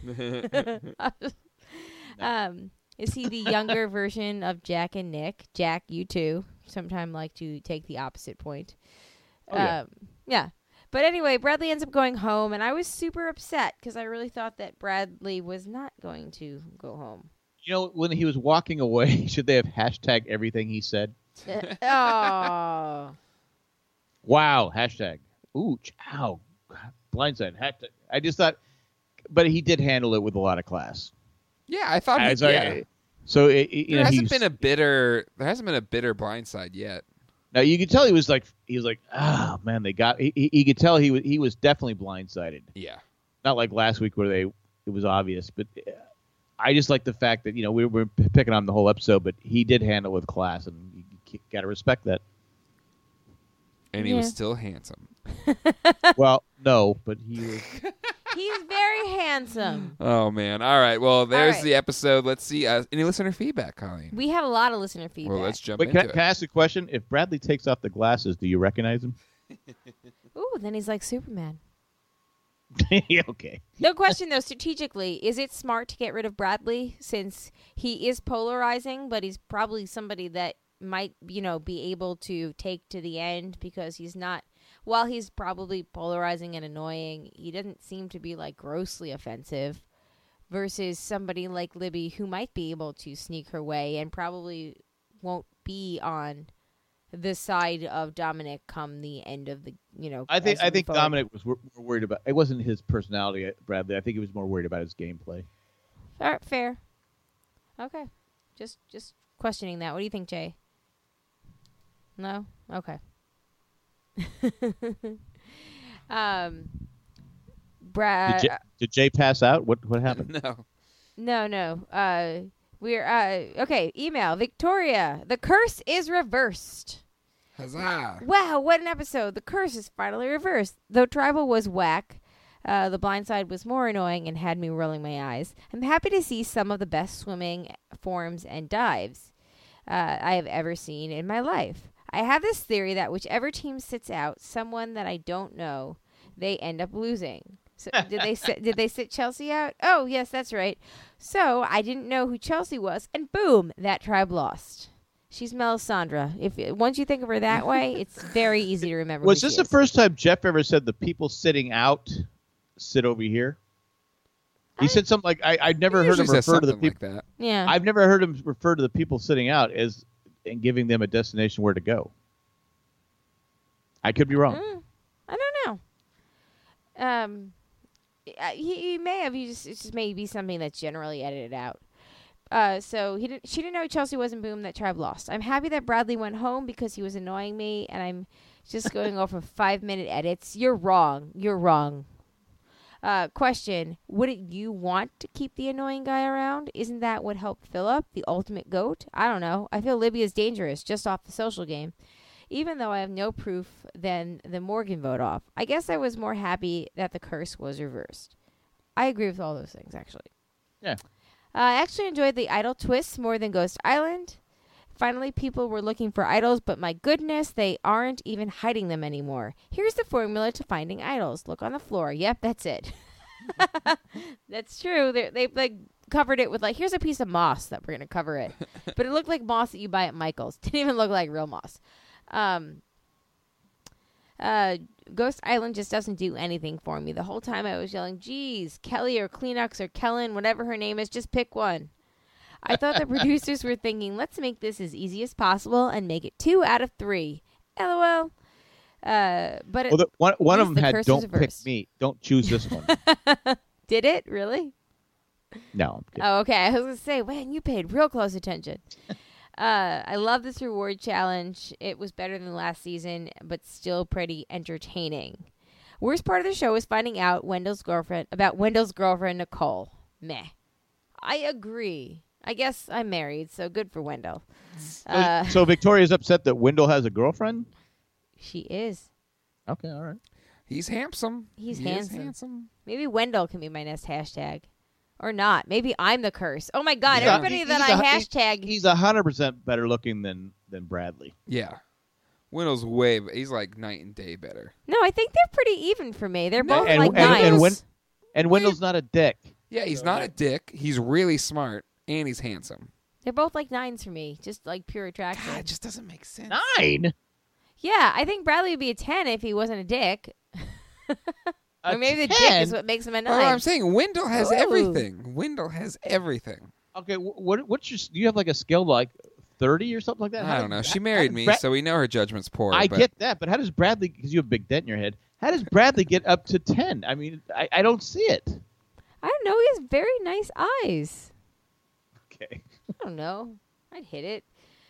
Is he the younger version of Jack and Nick? Jack, you too. Sometimes like to take the opposite point. Yeah. But anyway, Bradley ends up going home, and I was super upset because I really thought that Bradley was not going to go home. When he was walking away, should they have hashtag everything he said? Oh. Wow, hashtag. Ooh, ow. Blindside. Hashtag. I just thought, but he did handle it with a lot of class. Yeah, I thought he did. So there hasn't been a bitter blindside yet. Now you could tell he was like, oh man, they got. He could tell he was definitely blindsided. Yeah, not like last week where it was obvious, but I just like the fact that we were picking on the whole episode, but he did handle it with class, and you got to respect that. And he was still handsome. Well, no, but he was. He's very handsome. Oh man! All right. Well, there's right. the episode. Let's see. Any listener feedback, Colleen? We have a lot of listener feedback. Well, let's jump Wait, into can I ask a question? If Bradley takes off the glasses, do you recognize him? Ooh, then he's like Superman. Okay. No question, though, strategically, is it smart to get rid of Bradley since he is polarizing, but he's probably somebody that might, be able to take to the end because he's not, while he's probably polarizing and annoying, he doesn't seem to be, like, grossly offensive versus somebody like Libby who might be able to sneak her way and probably won't be on the side of Dominic come the end of the, I think forward. Dominic was more worried about. It wasn't his personality, Bradley. I think he was more worried about his gameplay. All right, fair. Okay. Just questioning that. What do you think, Jay? No? Okay. Brad. Did Jay pass out? What happened? No. No. We're okay. Email Victoria. The curse is reversed. Huzzah! Wow, what an episode! The curse is finally reversed. Though Tribal was whack, the blind side was more annoying and had me rolling my eyes. I'm happy to see some of the best swimming forms and dives I have ever seen in my life. I have this theory that whichever team sits out someone that I don't know, they end up losing. So did they sit Chelsea out? Oh, yes, that's right. So I didn't know who Chelsea was, and boom, that tribe lost. She's Melisandre. Once you think of her that way, it's very easy to remember. Was this the first time Jeff ever said the people sitting out sit over here? He said something like I'd never heard him refer to the people like that. Yeah, I've never heard him refer to the people sitting out as and giving them a destination where to go. I could be wrong. I don't know. He may have. It just may be something that's generally edited out. So she didn't know Chelsea was in boom. That tribe lost. I'm happy that Bradley went home because he was annoying me, and I'm just going over 5-minute edits. You're wrong. Question: wouldn't you want to keep the annoying guy around? Isn't that what helped Philip, the ultimate goat? I don't know. I feel Libby is dangerous just off the social game, even though I have no proof than the Morgan vote off. I guess I was more happy that the curse was reversed. I agree with all those things, actually. Yeah. I actually enjoyed the idol twists more than Ghost Island. Finally, people were looking for idols, but my goodness, they aren't even hiding them anymore. Here's the formula to finding idols. Look on the floor. Yep, that's it. That's true. They like covered it with like, here's a piece of moss that we're going to cover it. But it looked like moss that you buy at Michael's. Didn't even look like real moss. Ghost Island just doesn't do anything for me. The whole time I was yelling, geez, Kelly or Kleenex or Kellen, whatever her name is, just pick one. I thought the producers were thinking, let's make this as easy as possible and make it 2 out of 3. LOL. But one of them had "Don't pick me, don't choose this one." Did it really? No. I'm kidding. Oh, okay. I was gonna say, man, you paid real close attention. I love this reward challenge. It was better than last season, but still pretty entertaining. Worst part of the show is finding out Wendell's girlfriend Nicole. Meh. I agree. I guess I'm married, so good for Wendell. So Victoria's upset that Wendell has a girlfriend? She is. Okay, all right. He's handsome. He's He is handsome. Maybe Wendell can be my next hashtag. Or not. Maybe I'm the curse. Oh, my God. Yeah. Everybody that I hashtag. He's 100% better looking than Bradley. Yeah. Wendell's he's like night and day better. No, I think they're pretty even for me. They're both and, like and, nines. and Wendell's not a dick. Yeah, he's not a dick. He's really smart, and he's handsome. They're both like 9s for me. Just like pure attraction. God, it just doesn't make sense. 9? Yeah, I think Bradley would be a 10 if he wasn't a dick. Or maybe the 10? dick is what makes him a 9. Well, I'm saying Wendell has Ooh. everything. Wendell has everything. Okay, what's your? Do you have like a scale like 30 or something like that? I don't know. She married me, so we know her judgment's poor. I but get that, but how does Bradley? Because you have a big dent in your head. How does Bradley get up to 10? I mean, I don't see it. I don't know. He has very nice eyes. Okay. I don't know. I'd hit it.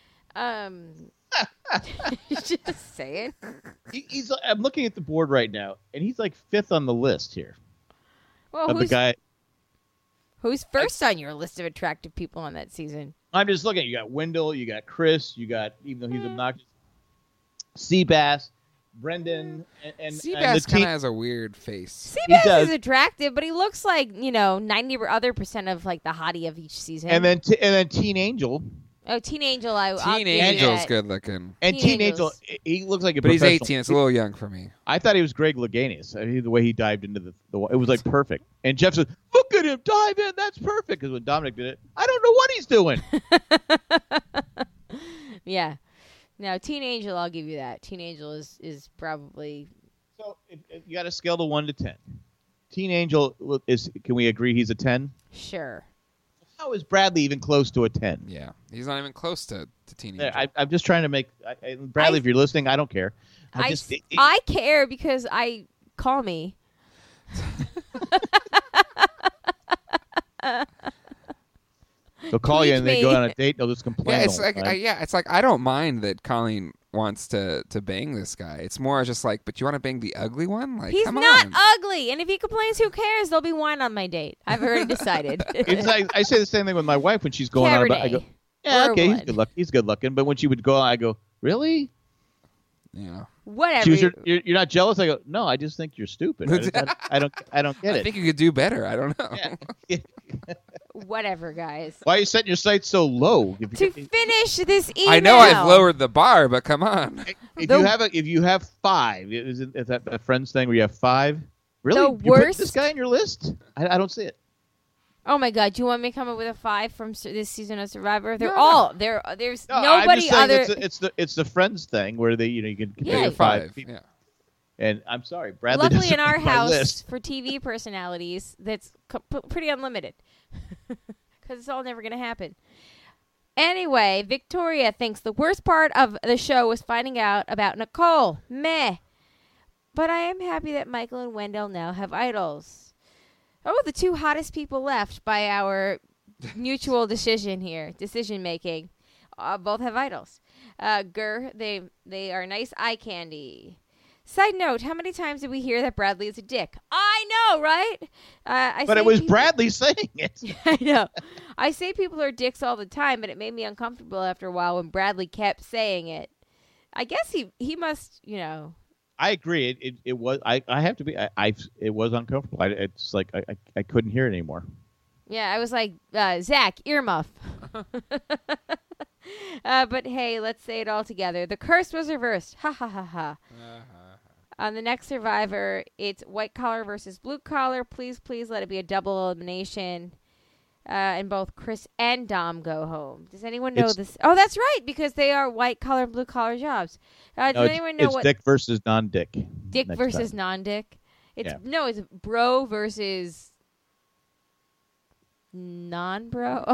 Just saying. He's. I'm looking at the board right now, and he's like 5th on the list here. Well, Of the guy. who's first on your list of attractive people on that season? I'm just looking. You got Wendell. You got Chris. You got, even though he's obnoxious, Seabass, Brendan and the Seabass kind teen. of has a weird face. Seabass does. is attractive, but he looks like 90% of like the hottie of each season. And then Teen Angel. oh, Teen Angel, I'll Teen give you Angel's that. good looking, And Teen Teen Angel, Angels. he looks like a but he's professional. 18. It's a little young for me. I thought he was Greg Louganis. I mean, the way he dived into the it was like perfect. And Jeff said, "Look at him dive in. That's perfect." Because when Dominic did it, I don't know what he's doing. Yeah. No, Teen Angel, I'll give you that. Teen Angel is probably So if you got a scale to 1 to 10. Teen Angel is. Can we agree he's a 10? sure. How is Bradley even close to a 10? Yeah, he's not even close to teenager. I'm just trying to make Bradley. if you're listening, I don't care. I care because call me. They'll call you Teach and they me. go on a date. They'll just complain. Yeah, it's all like the time. it's like I don't mind that Colleen wants to bang this guy. It's more just like, but you want to bang the ugly one? Like, He's come not on. ugly, and if he complains, who cares? There'll be wine on my date. I've already decided. It's like I say the same thing with my wife when she's going on. About, I go, Cabernet. yeah, Or okay, one. he's good looking. But when she would go on, I go, really? Yeah, Whatever. She was, you're not jealous? I go, no, I just think you're stupid. I don't get I it. think you could do better. I don't know. Yeah. Whatever, guys. Why are you setting your sights so low? To finish this email. I know I've lowered the bar, but come on. If you have 5, is that a friends thing where you have 5? Really? The You put worst- this guy on your list? I don't see it. Oh my God! Do you want me to come up with a 5 from this season of Survivor? They're No, all there. There's No, I'm nobody just saying other. it's the friends thing where you can Yeah. pick You're 5 5. Yeah. And I'm sorry, Bradley. Luckily, doesn't in our make my house list. for TV personalities, that's pretty unlimited because it's all never going to happen. Anyway, Victoria thinks the worst part of the show was finding out about Nicole. Meh. But I am happy that Michael and Wendell now have idols. Oh, the 2 hottest people left by our mutual decision making. Both have idols. They are nice eye candy. Side note, how many times did we hear that Bradley is a dick? I know, right? But it was Bradley saying it. I know. I say people are dicks all the time, but it made me uncomfortable after a while when Bradley kept saying it. I guess he must, I agree. It was. I have to be. It was uncomfortable. It's like I couldn't hear it anymore. Yeah, I was like, Zach, earmuff. But hey, let's say it all together. The curse was reversed. Ha ha ha ha. On the next Survivor, it's white collar versus blue collar. Please let it be a double elimination. And both Chris and Dom go home. Does anyone know this? Oh, that's right, because they are white collar, blue collar jobs. Does anyone know it's what Dick versus non-Dick? Dick next versus time. non-Dick? Yeah. No, it's bro versus non-bro.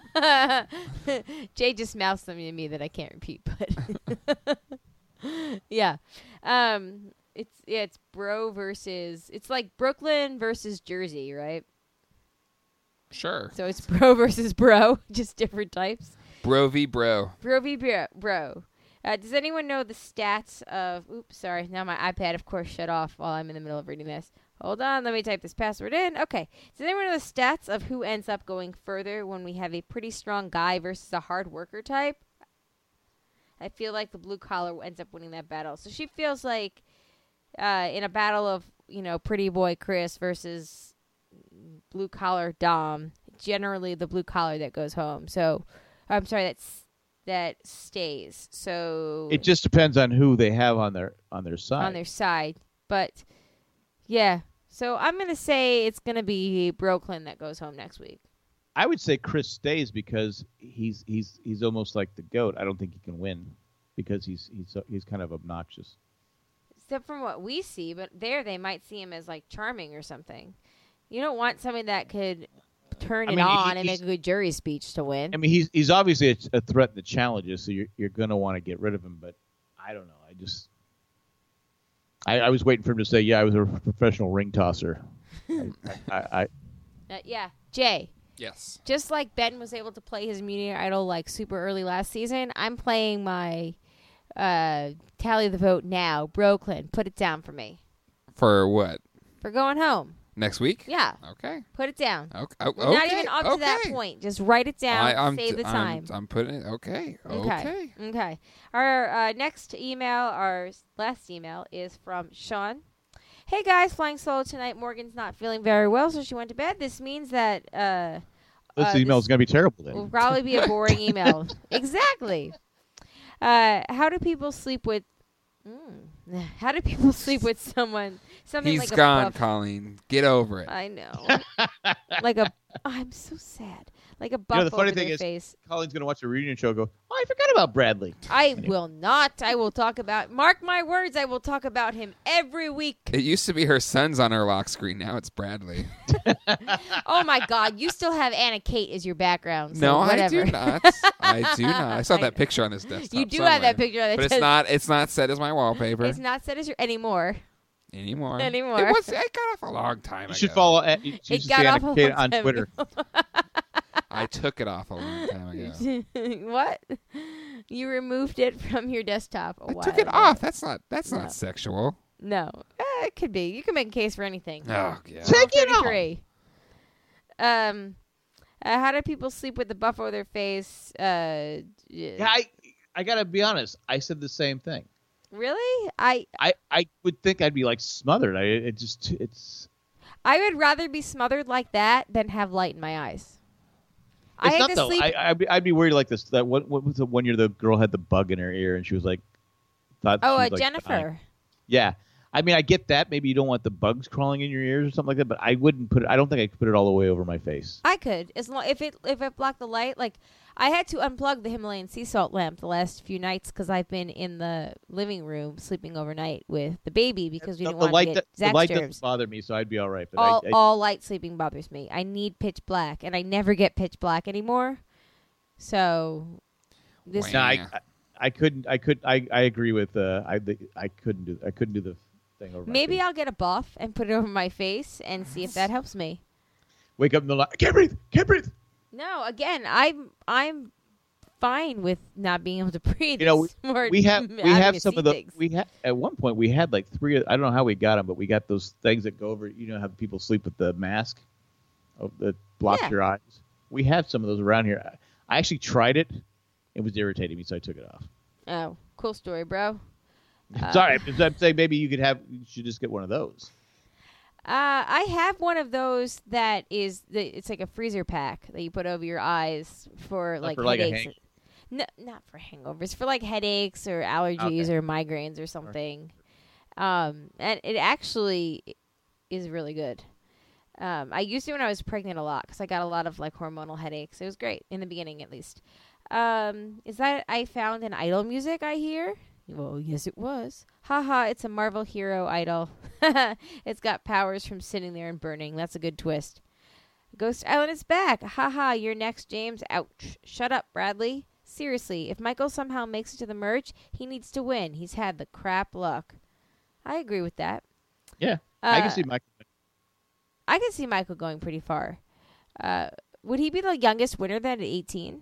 Jay just mouthed something to me that I can't repeat, but yeah. It's bro versus, it's like Brooklyn versus Jersey, right? Sure. So it's bro versus bro, just different types. Bro v bro. Bro v bro. Does anyone know the stats of... Oops, sorry. Now my iPad, of course, shut off while I'm in the middle of reading this. Hold on. Let me type this password in. Okay. Does anyone know the stats of who ends up going further when we have a pretty strong guy versus a hard worker type? I feel like the blue collar ends up winning that battle. So she feels like in a battle of, pretty boy Chris versus blue collar Dom, generally the blue collar that goes home. So, I'm sorry, that stays. So It just depends on who they have on their side. on their side. But yeah. So I'm going to say it's going to be Brooklyn that goes home next week. I would say Chris stays because he's almost like the GOAT. I don't think he can win because he's kind of obnoxious. Except from what we see, but there they might see him as like charming or something. You don't want somebody that could turn it on and make a good jury speech to win. I mean, he's obviously a threat in the challenges, so you're going to want to get rid of him. But I don't know. I was waiting for him to say, "Yeah, I was a professional ring tosser." Yeah, Jay. Yes. Just like Ben was able to play his Media Idol like super early last season, I'm playing my tally the vote now. Brooklyn, put it down for me. For what? For going home. Next week? Yeah. Okay. Put it down. Okay. We're not even up to that point. Just write it down. Save the time. I'm putting it. Okay. Okay. Our next email, our last email, is from Sean. Hey guys, flying solo tonight. Morgan's not feeling very well, so she went to bed. This means that this email is going to be terrible then. Will probably be a boring email. Exactly. How do people sleep with? How do people sleep with someone? Something He's like gone, a buff? Colleen. Get over it. I know. I'm so sad. Like a buff The funny over thing their is, face. Colleen's going to watch a reunion show and go, oh, I forgot about Bradley. I will not. I will talk about. Mark my words. I will talk about him every week. It used to be her son's on her lock screen. Now it's Bradley. Oh my God! You still have Anna Kate as your background. So No, whatever. I do not. I do not. I saw that picture on this desktop. You do somewhere. have that picture on the but it's not set as my wallpaper It's not set as your anymore. anymore. Anymore. It got off a long time ago. You should follow. You should see Anna Kate on Twitter. I took it off a long time ago. What? You removed it from your desktop a while I took it ago. off. That's not sexual. No, it could be. You can make a case for anything. Oh, God. Take it off. 33. How do people sleep with the buff over their face? Yeah, I got to be honest. I said the same thing. Really? I would think I'd be like smothered. It's I would rather be smothered like that than have light in my eyes. I It's had not to though. sleep. I'd be worried like this. That what was the one year the girl had the bug in her ear and she was like, thought. Oh, she was, like, Jennifer. dying. Yeah, I mean I get that. Maybe you don't want the bugs crawling in your ears or something like that. But I wouldn't put it. I don't think I could put it all the way over my face. I could, as long if it blocked the light. Like I had to unplug the Himalayan sea salt lamp the last few nights because I've been in the living room sleeping overnight with the baby because we didn't want to get The Zach's light germs. doesn't bother me, so I'd be all right. But All light sleeping bothers me. I need pitch black, and I never get pitch black anymore. So this. No, I couldn't. I agree with. I couldn't do the thing over. Maybe my face. I'll get a buff and put it over my face and see if that helps me. Wake up in the night. I can't breathe. Can't breathe. No, again, I'm fine with not being able to breathe. You know, It's more we have having to some see of the things. we had at one point we had like 3. I don't know how we got them, but we got those things that go over. You know how people sleep with the mask that blocks Yeah. your eyes. We have some of those around here. I actually tried it. It was irritating me, so I took it off. Oh, cool story, bro. Sorry, I'm saying maybe you should just get one of those. I have one of those that is it's like a freezer pack that you put over your eyes for like for, like, a headaches. No, not for hangovers. For like headaches or allergies Okay. or migraines or something. And it actually is really good. I used it when I was pregnant a lot because I got a lot of like hormonal headaches. It was great in the beginning, at least. Is that I found an idol music I hear? Well, yes, it was. Haha, it's a Marvel hero idol. It's got powers from sitting there and burning. That's a good twist. Ghost Island is back. Haha, you're next, James. Ouch. Shut up, Bradley. Seriously, if Michael somehow makes it to the merge, he needs to win. He's had the crap luck. I agree with that. Yeah, I can see Michael. I can see Michael going pretty far. Would he be the youngest winner then at 18?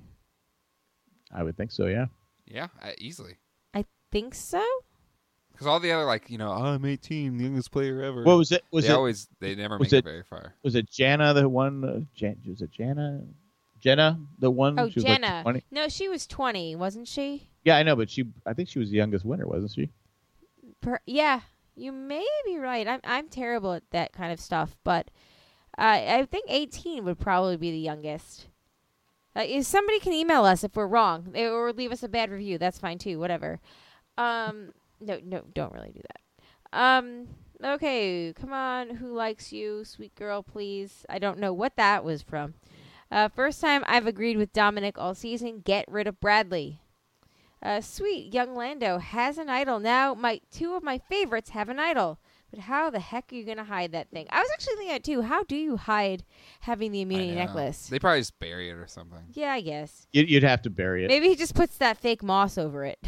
I would think so. Yeah. Yeah, easily. I think so. Because all the other, like, I'm 18, the youngest player ever. What was it? They never was make it it- very far. Was it Jana the one? Was it Jana? Jenna the one? Oh, She was like Jenna. 20? No, she was 20, wasn't she? Yeah, I know, but I think she was the youngest winner, wasn't she? Yeah, you may be right. I'm terrible at that kind of stuff, but I think 18 would probably be the youngest. If somebody can email us if we're wrong, or leave us a bad review. That's fine too. Whatever. No, don't really do that. Okay, come on. Who likes you, sweet girl? Please. I don't know what that was from. First time I've agreed with Dominic all season. Get rid of Bradley. Sweet young Lando has an idol now. Two of my favorites have an idol. But how the heck are you going to hide that thing? I was actually thinking that too. How do you hide having the immunity I know. necklace? They probably just bury it or something. Yeah, I guess. You'd have to bury it. Maybe he just puts that fake moss over it.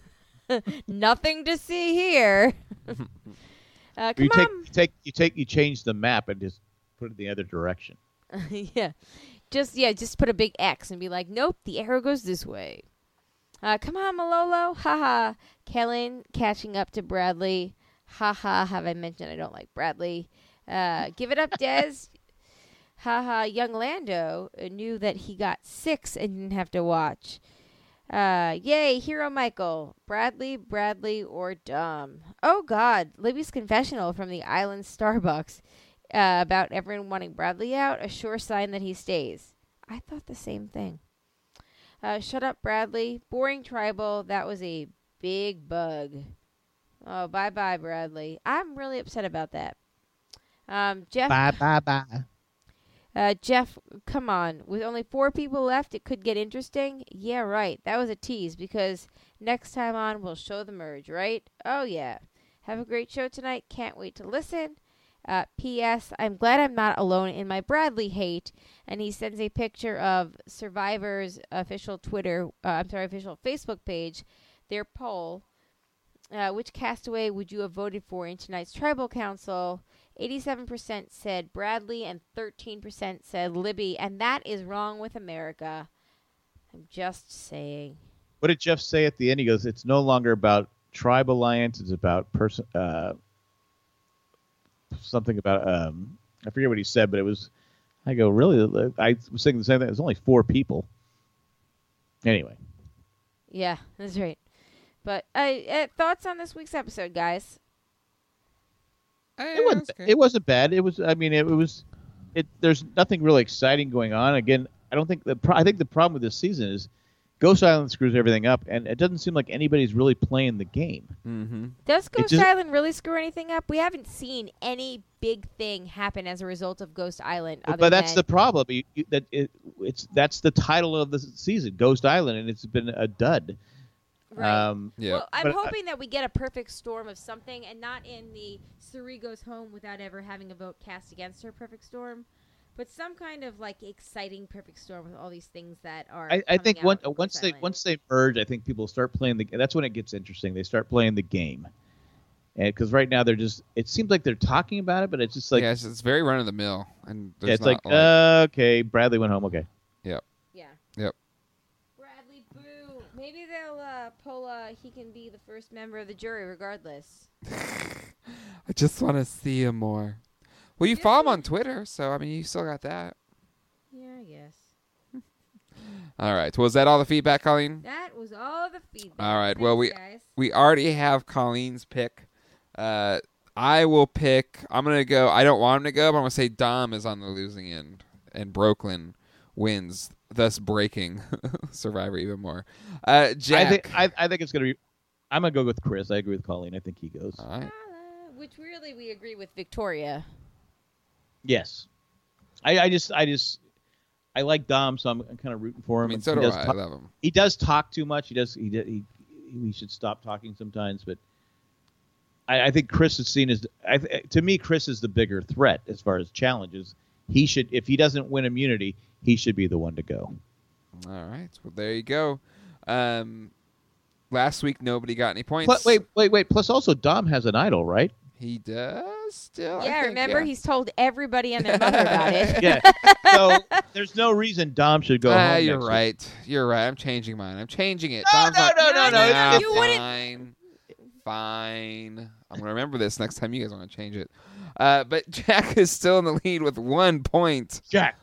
Nothing to see here. Come You change the map and just put it the other direction. Yeah. Just put a big X and be like, nope, the arrow goes this way. Come on, Malolo. Haha. Kellen catching up to Bradley. Haha. Have I mentioned I don't like Bradley? Give it up, Des. Haha, young Lando knew that he got 6 and didn't have to watch. Yay, Hero Michael. Bradley, or Dom. Oh, God. Libby's confessional from the island Starbucks about everyone wanting Bradley out. A sure sign that he stays. I thought the same thing. Shut up, Bradley. Boring tribal. That was a big bug. Oh, bye-bye, Bradley. I'm really upset about that. Jeff. Bye. Jeff, come on. With only 4 people left, it could get interesting? Yeah, right. That was a tease because next time on, we'll show the merge, right? Oh, yeah. Have a great show tonight. Can't wait to listen. P.S. I'm glad I'm not alone in my Bradley hate. And he sends a picture of Survivor's official official Facebook page, their poll. Which castaway would you have voted for in tonight's tribal council? 87% said Bradley and 13% said Libby, and that is wrong with America. I'm just saying. What did Jeff say at the end? He goes, "It's no longer about tribe alliance. It's about something about I forget what he said, but it was. I go, really? I was thinking the same thing. It was only 4 people. Anyway. Yeah, that's right. But thoughts on this week's episode, guys? It wasn't bad. It was. I mean, it was. There's nothing really exciting going on. Again, I don't think I think the problem with this season is Ghost Island screws everything up, and it doesn't seem like anybody's really playing the game. Mm-hmm. Does Ghost Island really screw anything up? We haven't seen any big thing happen as a result of Ghost Island. But that's the problem. That's the title of the season, Ghost Island, and it's been a dud. Right. Yeah. Well, I'm hoping that we get a perfect storm of something, and not in the Suri goes home without ever having a vote cast against her perfect storm, but some kind of like exciting perfect storm with all these things that are. I think once they merge, I think people start playing that's when it gets interesting. They start playing the game, and because right now they're just. It seems like they're talking about it, but it's just like it's very run of the mill, and it's like okay, Bradley went home. Okay. Yep. Yeah. Yep. Bradley, boo. Maybe they'll pull. He can be the first member of the jury, regardless. I just want to see him more. Well, you follow him on Twitter, so I mean, you still got that. Yeah, I guess. All right. Was that all the feedback, Colleen? That was all the feedback. All right. Thanks, Well, guys. we already have Colleen's pick. I will pick. I'm gonna go. I don't want him to go, but I'm gonna say Dom is on the losing end, and Brooklyn wins, thus breaking Survivor even more. Jack. I think it's gonna be. I'm gonna go with Chris. I agree with Colleen. I think he goes. All right. Which really we agree with Victoria. Yes, I like Dom, so I'm kind of rooting for him. I mean, so do I. I love him. He does talk too much. He should stop talking sometimes. But I think Chris is seen as to me, Chris is the bigger threat as far as challenges. He should, if he doesn't win immunity, he should be the one to go. All right. Well, there you go. Last week nobody got any points. Wait. Plus, also Dom has an idol, right? He does still. Yeah, remember he's told everybody and their mother about it. Yeah. So there's no reason Dom should go home. You're right. You're right. I'm changing mine. I'm changing it. No. You wouldn't. Fine. I'm gonna remember this next time you guys want to change it. But Jack is still in the lead with 1 point. Jack.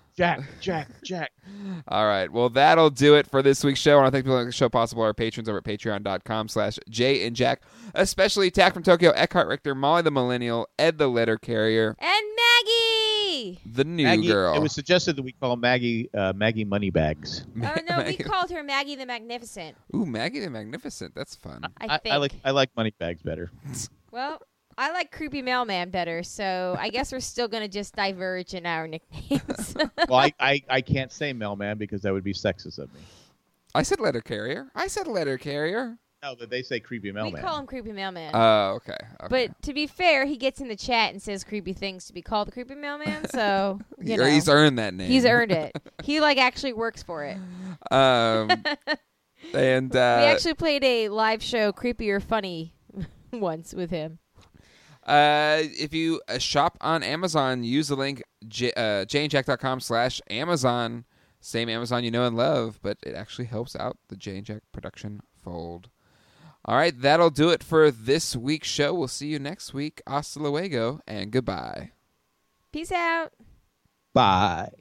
All right. Well, that'll do it for this week's show. I want to thank people who make the show possible. Our patrons over at patreon.com/Jay and Jack, especially Tack from Tokyo, Eckhart Richter, Molly the Millennial, Ed the Letter Carrier, and Maggie, the new Maggie, girl. It was suggested that we call Maggie Moneybags. Oh no, we called her Maggie the Magnificent. Ooh, Maggie the Magnificent. That's fun. I think. I like Moneybags better. Well, I like Creepy Mailman better, so I guess we're still going to just diverge in our nicknames. Well, I can't say Mailman because that would be sexist of me. I said Letter Carrier. No, but they say Creepy Mailman. We call him Creepy Mailman. Oh, okay. But to be fair, he gets in the chat and says creepy things to be called the Creepy Mailman, so, you know. He's earned that name. He's earned it. He, actually works for it. And we actually played a live show, Creepy or Funny, once with him. If you shop on Amazon, use the link jayandjack.com/Amazon. Same Amazon you know and love, but it actually helps out the Jay and Jack production fold. All right, that'll do it for this week's show. We'll see you next week. Hasta luego and goodbye. Peace out. Bye.